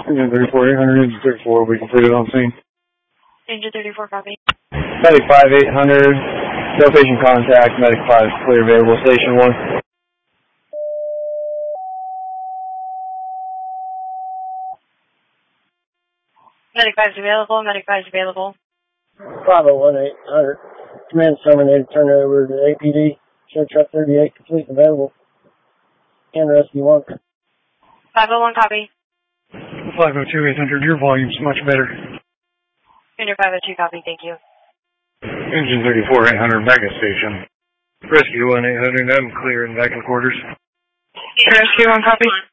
Engine 34-800, engine 34, we completed on scene. Engine 34, copy. Medic 5-800, no patient contact, Medic 5 clear available, station 1. Medic 5 is available, Medic 5 is available. 501-800, command terminated, turn it over to APD, show truck 38, complete and available, and rescue 1. 501, copy. 502-800, your volume's much better. Engine 502, copy, thank you. Engine 34-800, back at station. Rescue 1-800, I'm clear and back in quarters. Rescue 1, copy.